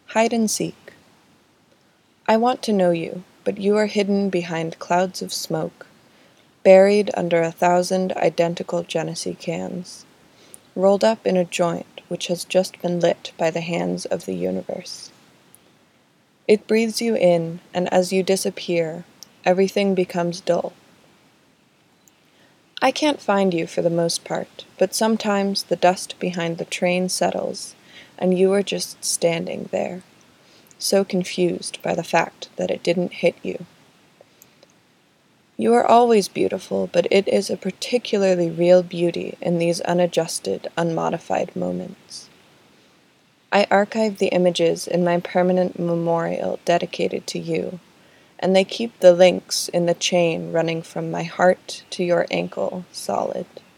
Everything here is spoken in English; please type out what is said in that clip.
Hide and seek. I want to know you, but you are hidden behind clouds of smoke, buried under 1,000 identical Genesee cans, rolled up in a joint which has just been lit by the hands of the universe. It breathes you in, and as you disappear, everything becomes dull. I can't find you for the most part, but sometimes the dust behind the train settles, and you are just standing there, so confused by the fact that it didn't hit you. You are always beautiful, but it is a particularly real beauty in these unadjusted, unmodified moments. I archive the images in my permanent memorial dedicated to you, and they keep the links in the chain running from my heart to your ankle solid.